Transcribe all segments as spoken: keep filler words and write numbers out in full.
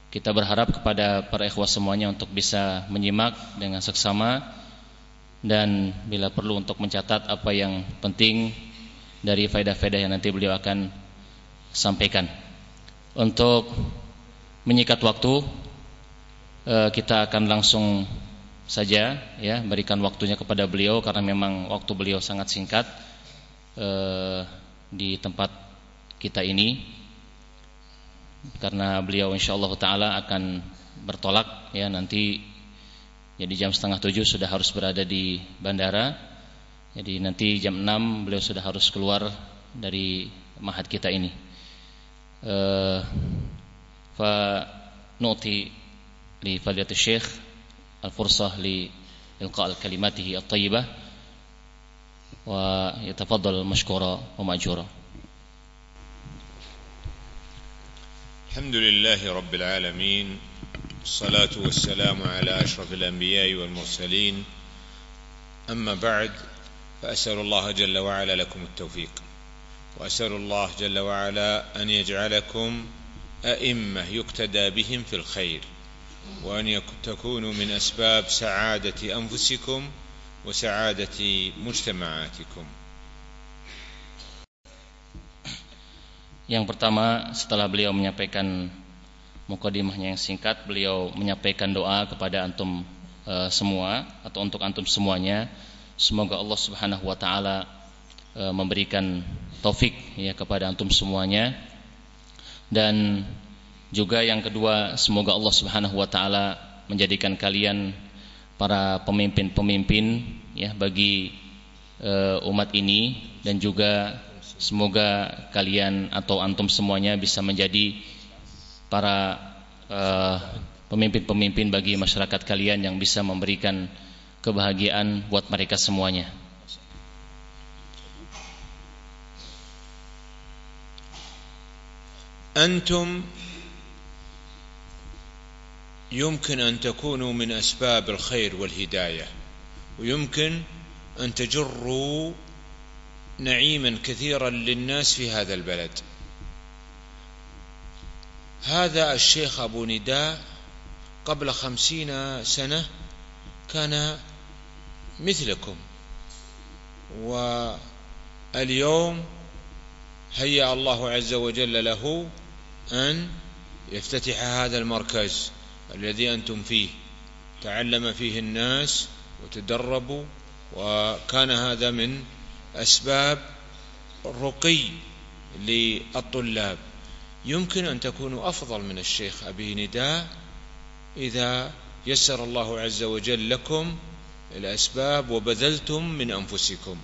kita berharap kepada para ikhwah semuanya untuk bisa menyimak dengan seksama dan bila perlu untuk mencatat apa yang penting dari faedah-faedah yang nanti beliau akan sampaikan. Untuk menyikat waktu, kita akan langsung saja ya berikan waktunya kepada beliau karena memang waktu beliau sangat singkat eh, di tempat kita ini, karena beliau insyaallah taala akan bertolak ya nanti. Jadi jam setengah tujuh sudah harus berada di bandara. Jadi nanti jam enam beliau sudah harus keluar dari ma'had kita ini. Uh, fa nu'ti li fadilati syekh al-fursah li ilqa' al-kalimatihi at-tayyibah wa yatafaddal mashkura wa ma'jura. Alhamdulillahi rabbil alamin. الصلاة والسلام على أشرف الأنبياء والمرسلين. أما بعد، فأسأل الله جل وعلا لكم التوفيق، وأسأل الله جل وعلا أن يجعلكم أئمة يقتدى بهم في الخير، وأن تكونوا من أسباب سعادة أنفسكم وسعادة مجتمعاتكم. Yang pertama, setelah beliau menyampaikan mukadimahnya yang singkat, beliau menyampaikan doa kepada antum e, semua atau untuk antum semuanya. Semoga Allah Subhanahu wa taala e, memberikan taufik ya kepada antum semuanya. Dan juga yang kedua, semoga Allah Subhanahu wa taala menjadikan kalian para pemimpin-pemimpin ya bagi e, umat ini, dan juga semoga kalian atau antum semuanya bisa menjadi para uh, pemimpin-pemimpin bagi masyarakat kalian yang bisa memberikan kebahagiaan buat mereka semuanya. أنتم يمكن أن تكونوا من أسباب الخير والهداية، ويمكن أن تجروا نعيما كثيرا للناس في هذا البلد. هذا الشيخ أبو نداء قبل خمسين سنة كان مثلكم، واليوم هيأ الله عز وجل له أن يفتتح هذا المركز الذي أنتم فيه. تعلم فيه الناس وتدربوا، وكان هذا من أسباب الرقي للطلاب. يمكن أن تكونوا أفضل من الشيخ أبي نداء إذا يسر الله عز وجل لكم الأسباب وبذلتم من أنفسكم.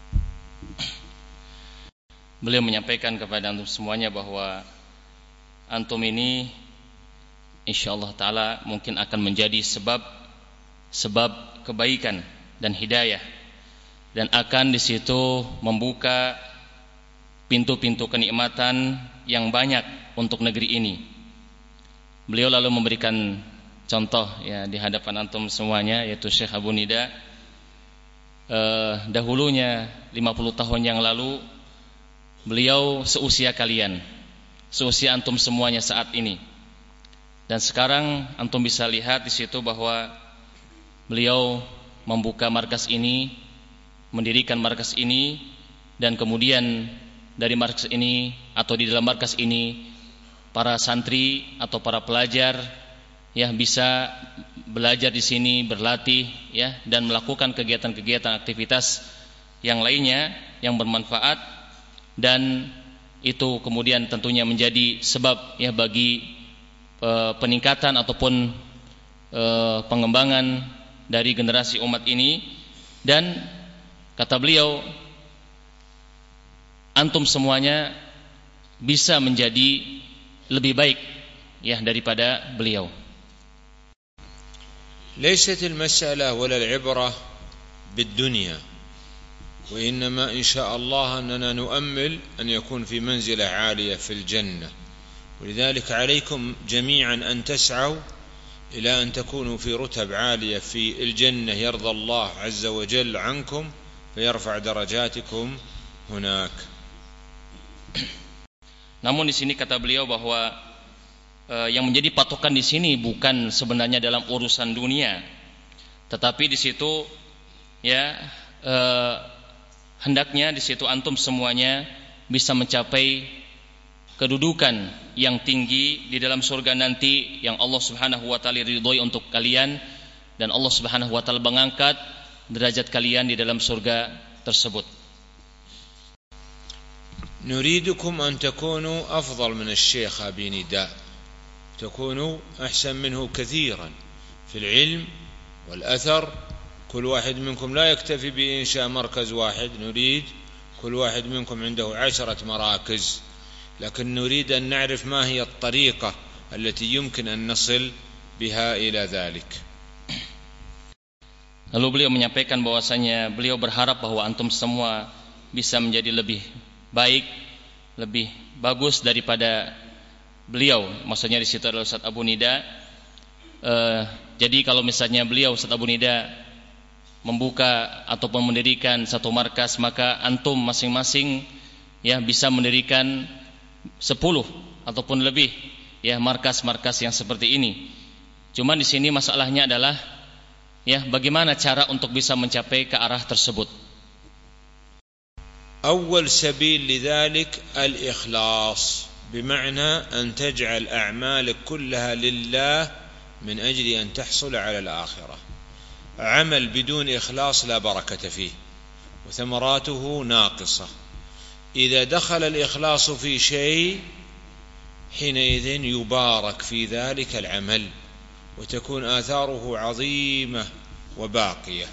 Beliau menyampaikan kepada antum semuanya bahwa antum ini insyaallah taala mungkin akan menjadi sebab sebab kebaikan dan hidayah, dan akan di situ membuka pintu-pintu kenikmatan yang banyak untuk negeri ini. Beliau lalu memberikan contoh ya di hadapan antum semuanya, yaitu Syekh Abu Nida. Eh, dahulunya lima puluh tahun yang lalu beliau seusia kalian, seusia antum semuanya saat ini. Dan sekarang antum bisa lihat di situ bahwa beliau membuka markas ini, mendirikan markas ini, dan kemudian dari markas ini atau di dalam markas ini para santri atau para pelajar ya bisa belajar di sini, berlatih ya, dan melakukan kegiatan-kegiatan aktivitas yang lainnya yang bermanfaat, dan itu kemudian tentunya menjadi sebab ya bagi e, peningkatan ataupun e, pengembangan dari generasi umat ini. Dan kata beliau, antum semuanya bisa menjadi lebih baik ya daripada beliau. ليست المسألة ولا العبرة بالدنيا، وإنما إن شاء الله أننا نؤمل أن يكون في منزلة عالية في الجنة، ولذلك عليكم جميعا أن تسعوا إلى أن تكونوا في رتب عالية في الجنة يرضى الله عز وجل عنكم فيرفع درجاتكم هناك. Namun di sini kata beliau bahwa uh, yang menjadi patokan di sini bukan sebenarnya dalam urusan dunia, tetapi di situ ya uh, hendaknya di situ antum semuanya bisa mencapai kedudukan yang tinggi di dalam surga nanti yang Allah Subhanahu wa taala ridhoi untuk kalian, dan Allah Subhanahu wa taala mengangkat derajat kalian di dalam surga tersebut. نريدكم أن تكونوا أفضل من الشيخ أبي نداء، تكونوا أحسن منه كثيرا في العلم والأثر. كل واحد منكم لا يكتفي بإنشاء مركز واحد، نريد كل واحد منكم عنده عشرة مراكز، لكن نريد أن نعرف ما هي الطريقة التي يمكن أن نصل بها إلى ذلك. Lalu beliau menyampaikan bahwasanya beliau berharap bahwa antum semua bisa menjadi lebih baik, lebih bagus daripada beliau. Maksudnya di situ adalah Ustaz Abu Nida. Uh, jadi kalau misalnya beliau Ustaz Abu Nida membuka ataupun mendirikan satu markas, maka antum masing-masing ya bisa mendirikan sepuluh ataupun lebih ya markas-markas yang seperti ini. Cuma di sini masalahnya adalah ya bagaimana cara untuk bisa mencapai ke arah tersebut. أول سبيل لذلك الإخلاص، بمعنى أن تجعل أعمالك كلها لله من أجل أن تحصل على الآخرة. عمل بدون إخلاص لا بركة فيه وثمراته ناقصة. إذا دخل الإخلاص في شيء حينئذ يبارك في ذلك العمل وتكون آثاره عظيمة وباقية.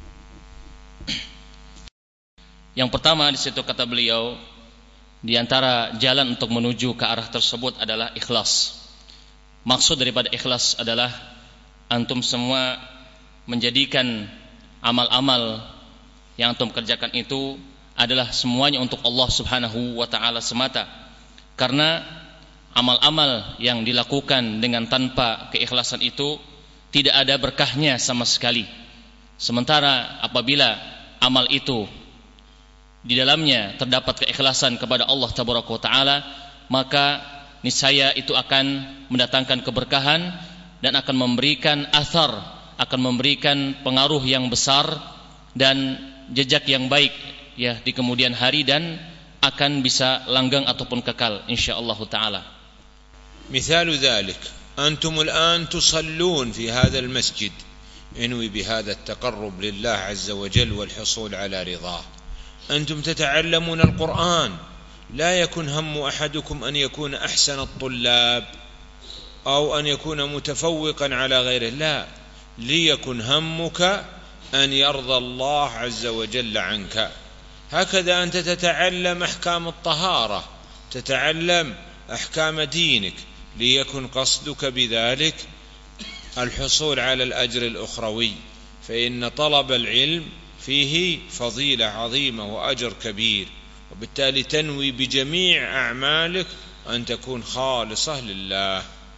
Yang pertama di situ kata beliau, di antara jalan untuk menuju ke arah tersebut adalah ikhlas. Maksud daripada ikhlas adalah antum semua menjadikan amal-amal yang antum kerjakan itu adalah semuanya untuk Allah Subhanahu wa taala semata. Karena amal-amal yang dilakukan dengan tanpa keikhlasan itu tidak ada berkahnya sama sekali. Sementara apabila amal itu di dalamnya terdapat keikhlasan kepada Allah Tabaraka wa taala, maka niscaya itu akan mendatangkan keberkahan dan akan memberikan athar, akan memberikan pengaruh yang besar dan jejak yang baik ya di kemudian hari, dan akan bisa langgeng ataupun kekal insyaallah taala. مثال ذلك أنتم الآن تصلون في هذا المسجد، انوي بهذا التقرب لله عز وجل والحصول على رضاه. أنتم تتعلمون القرآن، لا يكن هم أحدكم أن يكون أحسن الطلاب أو أن يكون متفوقا على غيره، لا، ليكن همك أن يرضى الله عز وجل عنك. هكذا أنت تتعلم أحكام الطهارة، تتعلم أحكام دينك، ليكن قصدك بذلك الحصول على الأجر الأخروي، فإن طلب العلم فيه فضيلة عظيمة وأجر كبير، وبالتالي تنوي بجميع أعمالك أن تكون خالصة لله.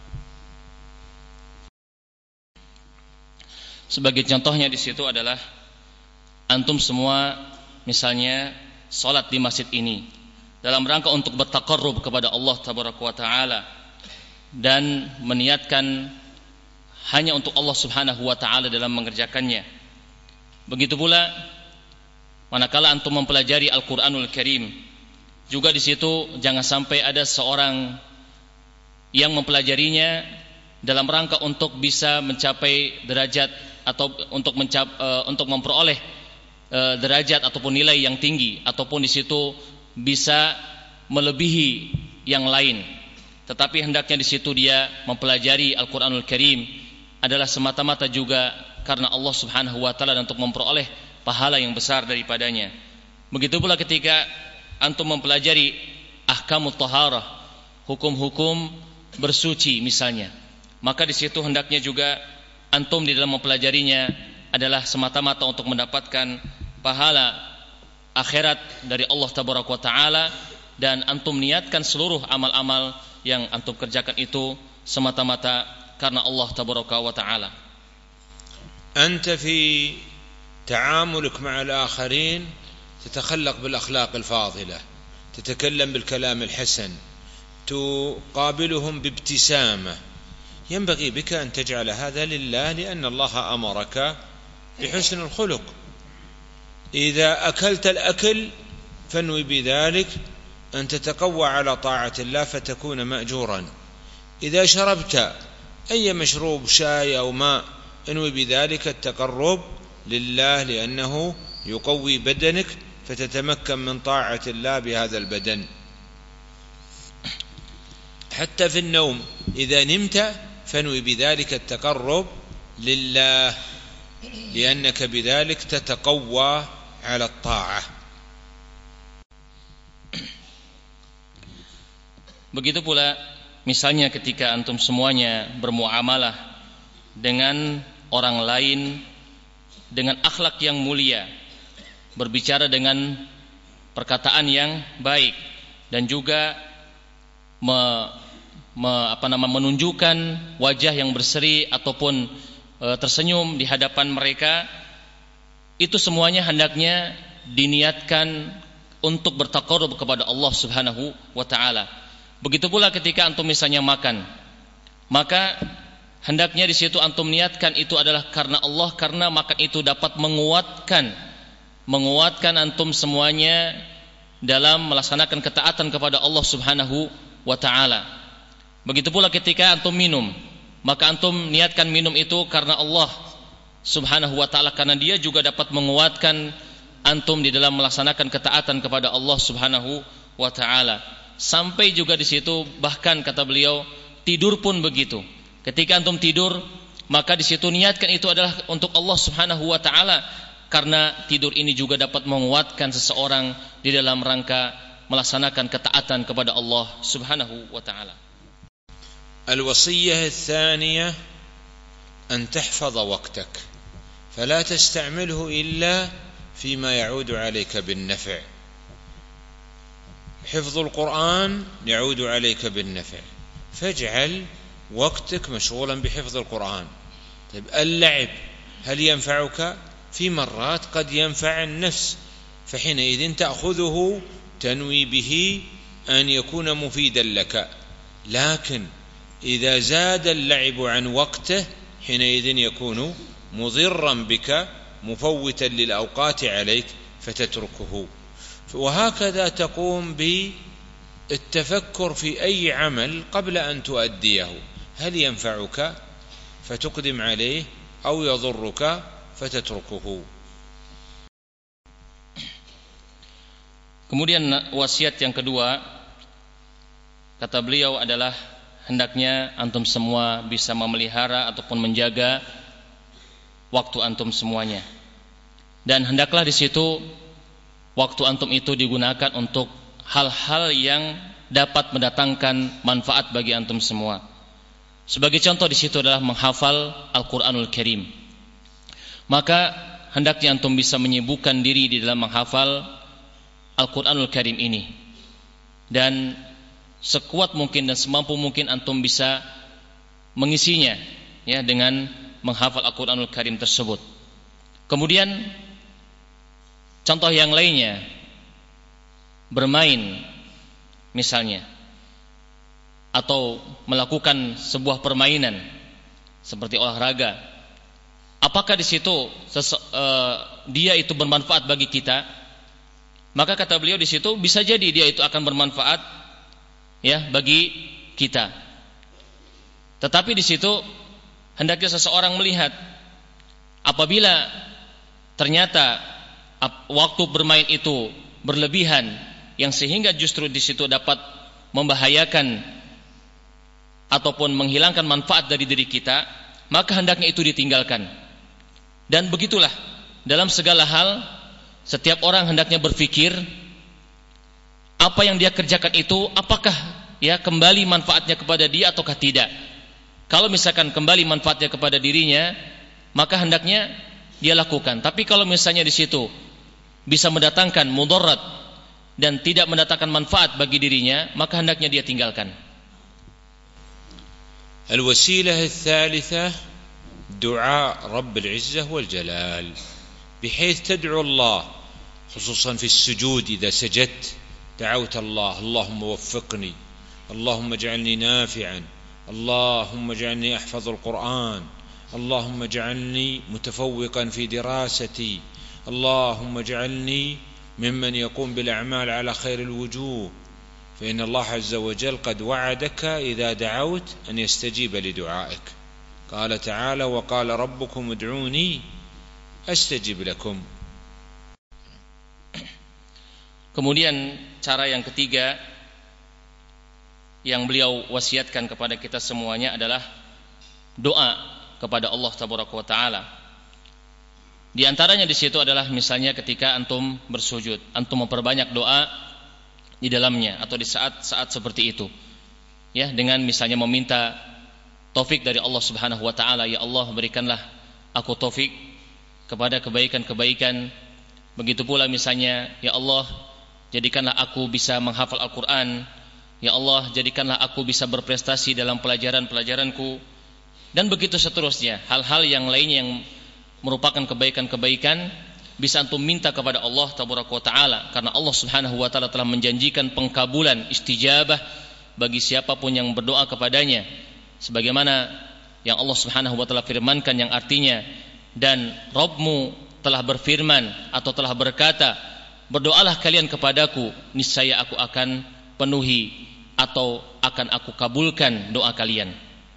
Sebagai contohnya di situ adalah antum semua misalnya salat di masjid ini dalam rangka untuk bertaqarrub kepada Allah Tabaraka wa taala dan meniatkan hanya untuk Allah Subhanahu wa taala dalam mengerjakannya. Begitu pula manakala antum mempelajari Al-Qur'anul Karim, juga di situ jangan sampai ada seorang yang mempelajarinya dalam rangka untuk bisa mencapai derajat atau untuk mencap, uh, untuk memperoleh uh, derajat ataupun nilai yang tinggi, ataupun di situ bisa melebihi yang lain. Tetapi hendaknya di situ dia mempelajari Al-Qur'anul Karim adalah semata-mata juga karena Allah Subhanahu wa taala dan untuk memperoleh pahala yang besar daripadanya. Begitu pula ketika antum mempelajari ahkamut taharah, hukum-hukum bersuci misalnya, maka di situ hendaknya juga antum di dalam mempelajarinya adalah semata-mata untuk mendapatkan pahala akhirat dari Allah Tabaraka wa taala, dan antum niatkan seluruh amal-amal yang antum kerjakan itu semata-mata karena Allah Tabaraka wa taala. أنت في تعاملك مع الآخرين تتخلق بالأخلاق الفاضلة، تتكلم بالكلام الحسن، تقابلهم بابتسامة، ينبغي بك أن تجعل هذا لله، لأن الله أمرك بحسن الخلق. إذا أكلت الأكل فانوي بذلك أن تتقوى على طاعة الله فتكون مأجورا. إذا شربت أي مشروب شاي أو ماء انوي بذلك التقرب لله، لأنه يقوي بدنك فتتمكن من طاعة الله بهذا البدن. حتى في النوم إذا نمت فانوي بذلك التقرب لله، لأنك بذلك تتقوى على الطاعة. Begitu pula misalnya ketika antum semuanya bermuamalah dengan orang lain dengan akhlak yang mulia, berbicara dengan perkataan yang baik, dan juga me, me, apa nama, menunjukkan wajah yang berseri ataupun e, tersenyum di hadapan mereka, itu semuanya hendaknya diniatkan untuk bertaqarrub kepada Allah Subhanahu wa taala. Begitu pula ketika antum misalnya makan, maka hendaknya di situ antum niatkan itu adalah karena Allah, karena makan itu dapat menguatkan menguatkan antum semuanya dalam melaksanakan ketaatan kepada Allah Subhanahu wa taala. Begitu pula ketika antum minum, maka antum niatkan minum itu karena Allah Subhanahu wa taala, karena dia juga dapat menguatkan antum di dalam melaksanakan ketaatan kepada Allah Subhanahu wa taala. Sampai juga di situ bahkan kata beliau, tidur pun begitu. Ketika antum tidur, maka di situ niatkan itu adalah untuk Allah Subhanahu wa taala, karena tidur ini juga dapat menguatkan seseorang di dalam rangka melaksanakan ketaatan kepada Allah Subhanahu wa taala. Al-wasiyah ats-tsaniyah an tahfaz waqtak fala tasta'milhu illa fima ya'udu 'alayka bin-naf'. حفظ القرآن يعود عليك بالنفع، فاجعل وقتك مشغولا بحفظ القرآن. طيب اللعب هل ينفعك؟ في مرات قد ينفع النفس، فحينئذ تأخذه تنوي به أن يكون مفيدا لك. لكن إذا زاد اللعب عن وقته حينئذ يكون مضرا بك مفوتا للأوقات عليك فتتركه. وهكذا تقوم بالتفكر في أي عمل قبل أن تؤديه، هل ينفعك فتقدم عليه أو يضرك فتتركه. Kemudian wasiat yang kedua, kata beliau, adalah hendaknya antum semua bisa memelihara ataupun menjaga waktu antum semuanya, dan hendaklah di situ waktu antum itu digunakan untuk hal-hal yang dapat mendatangkan manfaat bagi antum semua. Sebagai contoh di situ adalah menghafal Al-Qur'anul Karim. Maka hendaknya antum bisa menyibukkan diri di dalam menghafal Al-Qur'anul Karim ini, dan sekuat mungkin dan semampu mungkin antum bisa mengisinya ya dengan menghafal Al-Qur'anul Karim tersebut. Kemudian contoh yang lainnya, bermain misalnya, atau melakukan sebuah permainan seperti olahraga. Apakah di situ sese, uh, dia itu bermanfaat bagi kita? Maka kata beliau di situ bisa jadi dia itu akan bermanfaat ya bagi kita. Tetapi di situ hendaknya seseorang melihat, apabila ternyata waktu bermain itu berlebihan yang sehingga justru di situ dapat membahayakan ataupun menghilangkan manfaat dari diri kita, maka hendaknya itu ditinggalkan. Dan begitulah dalam segala hal, setiap orang hendaknya berpikir apa yang dia kerjakan itu apakah ya kembali manfaatnya kepada dia ataukah tidak. Kalau misalkan kembali manfaatnya kepada dirinya, maka hendaknya dia lakukan. Tapi kalau misalnya di situ bisa mendatangkan mudarat dan tidak mendatangkan manfaat bagi dirinya, maka hendaknya dia tinggalkan. Al-wasilah ats-tsalitsah du'a Rabbil 'Izzah wal Jalal, bihayth tad'u Allah khususan fi as-sujud. Idza sajadta da'awta Allah, Allahumma waffiqni اللهم اجعلني نافعا، اللهم اجعلني أحفظ القرآن، اللهم اجعلني متفوقا في دراستي، اللهم اجعلني ممن يقوم بالأعمال على خير الوجوه، فإن الله عز وجل قد وعدك إذا دعوت أن يستجيب لدعائك. قال تعالى: وقال ربكم ادعوني أستجب لكم. Kemudian cara yang ketiga yang beliau wasiatkan kepada kita semuanya adalah doa kepada Allah Tabaraka wa Ta'ala. Di antaranya di situ adalah misalnya ketika antum bersujud, antum memperbanyak doa di dalamnya atau di saat-saat seperti itu. Ya, dengan misalnya meminta taufik dari Allah Subhanahu wa Ta'ala, ya Allah berikanlah aku taufik kepada kebaikan-kebaikan. Begitu pula misalnya, ya Allah jadikanlah aku bisa menghafal Al-Quran, ya Allah jadikanlah aku bisa berprestasi dalam pelajaran-pelajaranku, dan begitu seterusnya. Hal-hal yang lainnya yang merupakan kebaikan-kebaikan bisa antum minta kepada Allah Tabaraka wa Ta'ala, karena Allah Subhanahu wa Ta'ala telah menjanjikan pengkabulan istijabah bagi siapapun yang berdoa kepadanya, sebagaimana yang Allah Subhanahu wa Ta'ala firmankan, yang artinya, dan Rabbmu telah berfirman atau telah berkata, berdoalah kalian kepadaku, niscaya aku akan penuhi atau akan aku kabulkan doa kalian.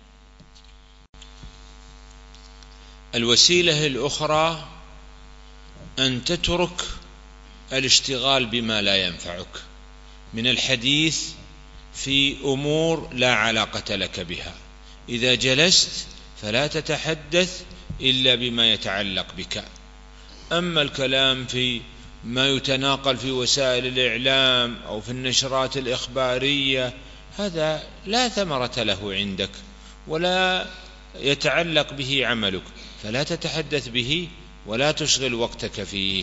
الوسيلة الأخرى أن تترك الاشتغال بما لا ينفعك من الحديث في أمور لا علاقة لك بها. إذا جلست فلا تتحدث إلا بما يتعلق بك. أما الكلام في ما يتناقل في وسائل الإعلام أو في النشرات الإخبارية هذا لا ثمرة له عندك ولا يتعلق به عملك، فلا تتحدث به ولا تشغل وقتك فيه.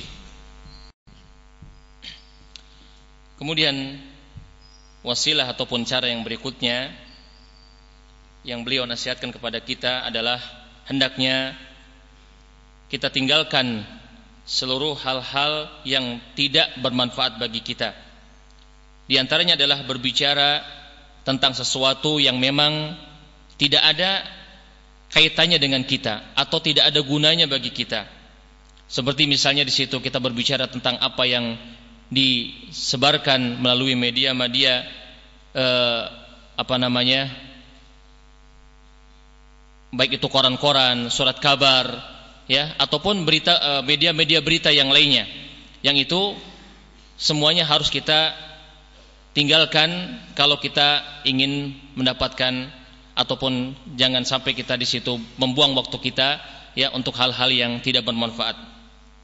Kemudian wasilah ataupun cara yang berikutnya yang beliau nasihatkan kepada kita adalah hendaknya kita tinggalkan seluruh hal-hal yang tidak bermanfaat bagi kita. Di antaranya adalah berbicara tentang sesuatu yang memang tidak ada kaitannya dengan kita atau tidak ada gunanya bagi kita. Seperti misalnya di situ kita berbicara tentang apa yang disebarkan melalui media-media eh, apa namanya, baik itu koran-koran, surat kabar, ya, ataupun berita media-media berita yang lainnya, yang itu semuanya harus kita tinggalkan kalau kita ingin mendapatkan, ataupun jangan sampai kita di situ membuang waktu kita, ya, untuk hal-hal yang tidak bermanfaat.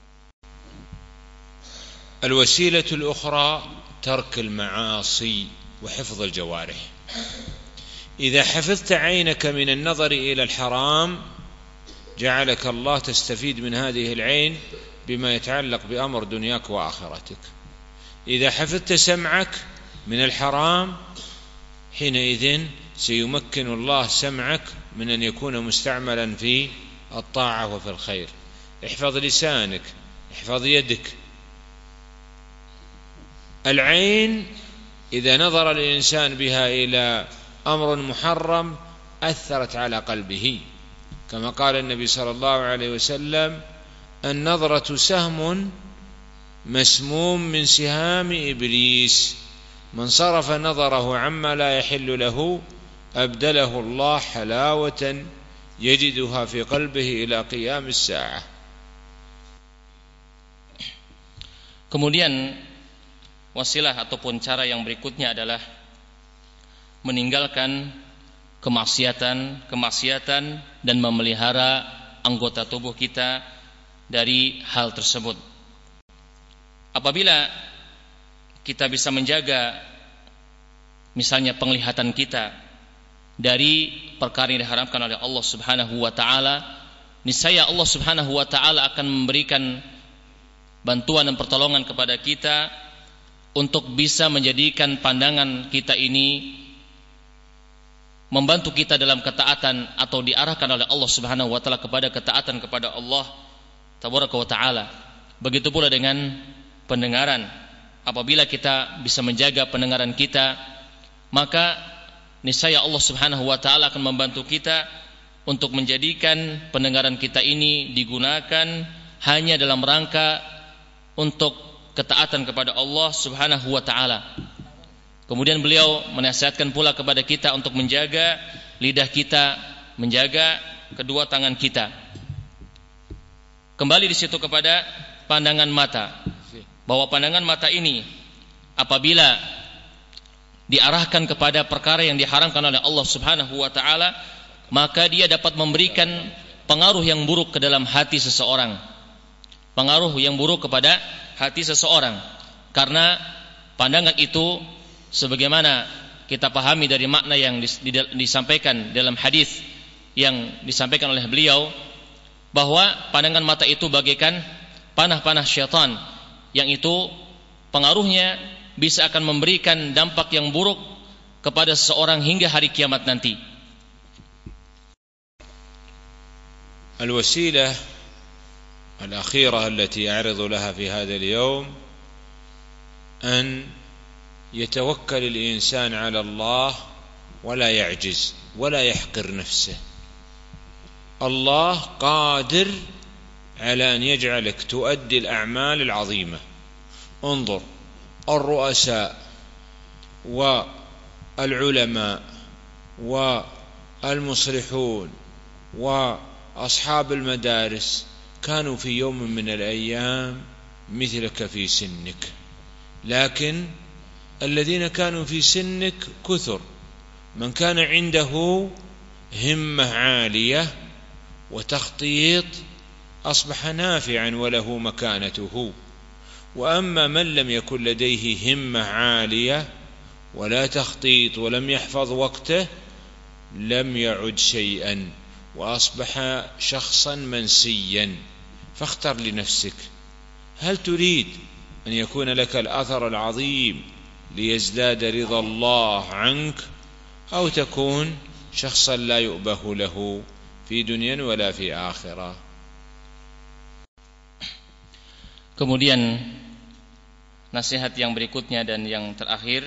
الوسيلة الأخرى ترك المعاصي وحفظ الجوارح. إذا حفظت عينك من النظر إلى الحرام جعلك الله تستفيد من هذه العين بما يتعلق بأمر دنياك وآخرتك. إذا حفظت سمعك من الحرام حينئذ سيمكن الله سمعك من أن يكون مستعملا في الطاعة وفي الخير. احفظ لسانك، احفظ يدك. العين إذا نظر الإنسان بها إلى أمر محرم أثرت على قلبه، كما قال النبي صلى الله عليه وسلم: النظرة سهم مسموم من سهام إبليس، من صرف نظره عما لا يحل له أبدله الله حلاوة يجدها في قلبه إلى قيام الساعة. Kemudian wasilah ataupun cara yang berikutnya adalah meninggalkan kemaksiatan, kemaksiatan dan memelihara anggota tubuh kita dari hal tersebut. Apabila kita bisa menjaga misalnya penglihatan kita dari perkara yang diharamkan oleh Allah Subhanahu wa Ta'ala, niscaya Allah Subhanahu wa Ta'ala akan memberikan bantuan dan pertolongan kepada kita untuk bisa menjadikan pandangan kita ini membantu kita dalam ketaatan atau diarahkan oleh Allah Subhanahu wa Ta'ala kepada ketaatan kepada Allah Tabaraka wa Ta'ala. Begitu pula dengan pendengaran. Apabila kita bisa menjaga pendengaran kita, maka niscaya Allah Subhanahu wa taala akan membantu kita untuk menjadikan pendengaran kita ini digunakan hanya dalam rangka untuk ketaatan kepada Allah Subhanahu wa taala. Kemudian beliau menasihatkan pula kepada kita untuk menjaga lidah kita, menjaga kedua tangan kita. Kembali di situ kepada pandangan mata, bahwa pandangan mata ini apabila diarahkan kepada perkara yang diharamkan oleh Allah Subhanahu wa taala, maka dia dapat memberikan pengaruh yang buruk ke dalam hati seseorang. Pengaruh yang buruk kepada hati seseorang. Karena pandangan itu sebagaimana kita pahami dari makna yang disampaikan dalam hadis yang disampaikan oleh beliau, bahwa pandangan mata itu bagaikan panah-panah syaitan, yang itu pengaruhnya bisa akan memberikan dampak yang buruk kepada seseorang hingga hari kiamat nanti. الوسيلة الأخيرة التي أعرض لها في هذا اليوم أن يتوكل الإنسان على الله ولا يعجز ولا يحقر نفسه. الله قادر على أن يجعلك تؤدي الأعمال العظيمة. انظر الرؤساء والعلماء والمصلحون وأصحاب المدارس كانوا في يوم من الأيام مثلك في سنك، لكن الذين كانوا في سنك كثر. من كان عنده همة عالية وتخطيط أصبح نافعا وله مكانته، وأما من لم يكن لديه همة عالية ولا تخطيط ولم يحفظ وقته لم يعد شيئا وأصبح شخصا منسيا. فاختر لنفسك، هل تريد أن يكون لك الأثر العظيم ليزداد رضا الله عنك، أو تكون شخصا لا يؤبه له في دنيا ولا في آخرة. Kemudian nasihat yang berikutnya dan yang terakhir,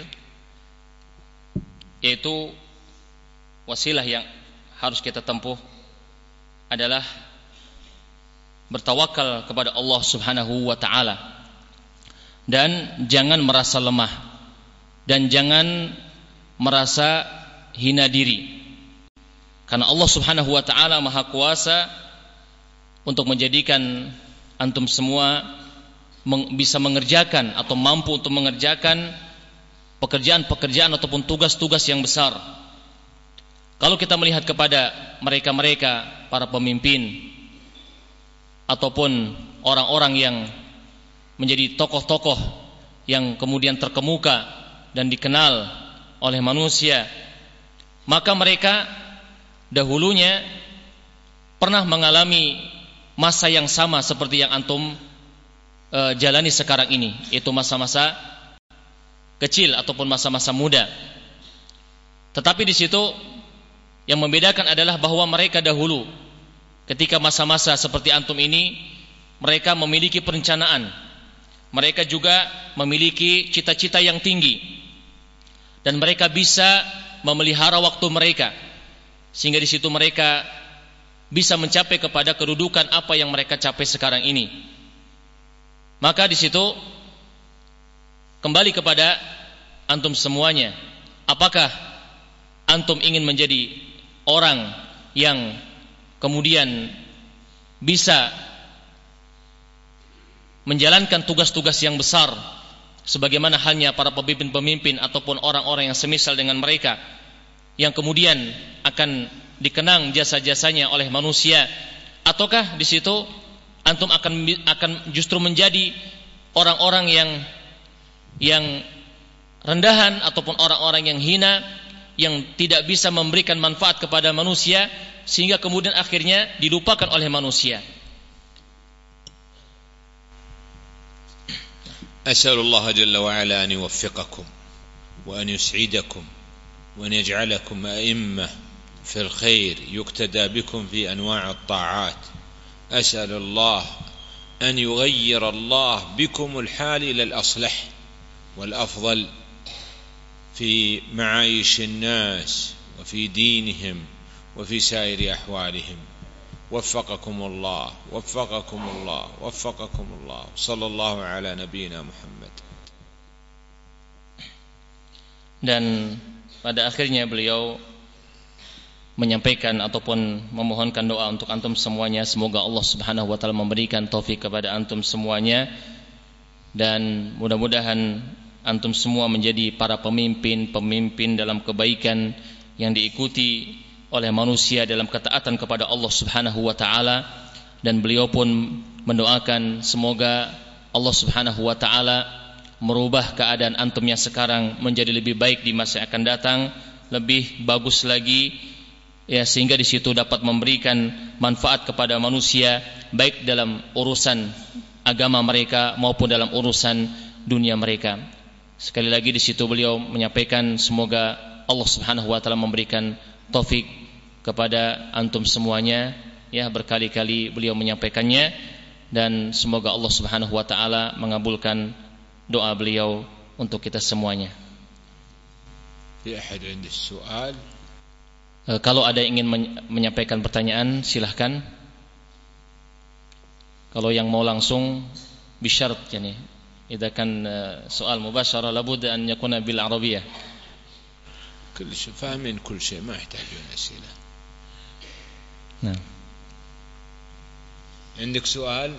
yaitu wasilah yang harus kita tempuh adalah bertawakal kepada Allah Subhanahu wa taala, dan jangan merasa lemah dan jangan merasa hina diri, karena Allah Subhanahu wa taala Maha Kuasa untuk menjadikan antum semua bisa mengerjakan atau mampu untuk mengerjakan pekerjaan-pekerjaan ataupun tugas-tugas yang besar. Kalau kita melihat kepada mereka-mereka para pemimpin ataupun orang-orang yang menjadi tokoh-tokoh yang kemudian terkemuka dan dikenal oleh manusia, maka mereka dahulunya pernah mengalami masa yang sama seperti yang antum e, jalani sekarang ini, yaitu masa-masa kecil ataupun masa-masa muda. Tetapi di situ yang membedakan adalah bahwa mereka dahulu ketika masa-masa seperti antum ini, mereka memiliki perencanaan, mereka juga memiliki cita-cita yang tinggi, dan mereka bisa memelihara waktu mereka, sehingga di situ mereka bisa mencapai kepada kedudukan apa yang mereka capai sekarang ini. Maka di situ kembali kepada antum semuanya, apakah antum ingin menjadi orang yang kemudian bisa menjalankan tugas-tugas yang besar sebagaimana halnya para pemimpin-pemimpin ataupun orang-orang yang semisal dengan mereka, yang kemudian akan dikenang jasa-jasanya oleh manusia, ataukah di situ antum akan akan justru menjadi orang-orang yang yang rendahan ataupun orang-orang yang hina, yang tidak bisa memberikan manfaat kepada manusia, sehingga kemudian akhirnya dilupakan oleh manusia. أسأل الله جل وعلا أن يوفقكم وأن يسعدكم وأن يجعلكم أئمة في الخير يقتدى بكم في أنواع الطاعات. أسأل الله أن يغير الله بكم الحال إلى الأصلح والأفضل، في معايش الناس وفي دينهم وفي سائر أحوالهم. وفقكم الله وفقكم الله وفقكم الله. صلى الله على نبينا محمد. Dan pada akhirnya beliau menyampaikan ataupun memohonkan doa untuk antum semuanya, semoga Allah Subhanahu wa taala memberikan taufik kepada antum semuanya, dan mudah-mudahan antum semua menjadi para pemimpin-pemimpin dalam kebaikan yang diikuti oleh manusia dalam ketaatan kepada Allah Subhanahu wa taala. Dan beliau pun mendoakan semoga Allah Subhanahu wa taala merubah keadaan antum yang sekarang menjadi lebih baik di masa yang akan datang, lebih bagus lagi, ya, sehingga di situ dapat memberikan manfaat kepada manusia baik dalam urusan agama mereka maupun dalam urusan dunia mereka. Sekali lagi di situ beliau menyampaikan semoga Allah Subhanahu wa taala memberikan taufik kepada antum semuanya, ya, berkali-kali beliau menyampaikannya, dan semoga Allah Subhanahu wa taala mengabulkan doa beliau untuk kita semuanya. Fi ahad 'inda soal? Kalau ada yang ingin menyampaikan pertanyaan silahkan. Kalau yang mau langsung bisyarat, yani idza kan soal mubashara labud an yakuna bil arabiyah. كل شيء فاهمين كل شيء ما يحتاجون أسئلة. نعم. عندك سؤال؟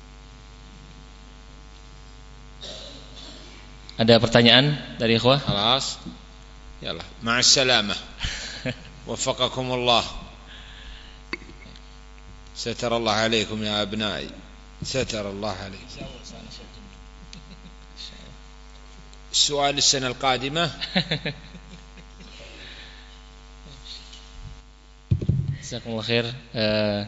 Ada pertanyaan dari ikhwah? خلاص يلا مع السلامة. وفقكم الله. ستر الله عليكم يا أبنائي. ستر الله عليكم. السؤال السنة القادمة. Jazakumullah khair. Uh,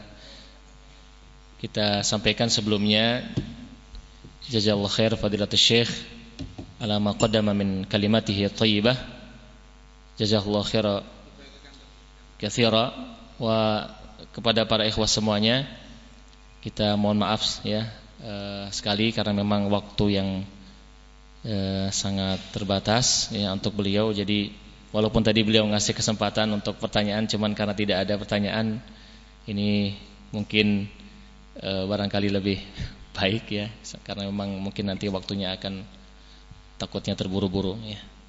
kita sampaikan sebelumnya jazakallahu khair fadilatul syekh ala ma qaddama min kalimatihi thayyibah. Jazakallahu khair katsira. Wa kepada para ikhwah semuanya kita mohon maaf ya uh, sekali karena memang waktu yang uh, sangat terbatas ya untuk beliau. Jadi walaupun tadi beliau ngasih kesempatan untuk pertanyaan, cuman karena tidak ada pertanyaan, ini mungkin e, barangkali lebih baik ya, karena memang mungkin nanti waktunya akan takutnya terburu-buru ya.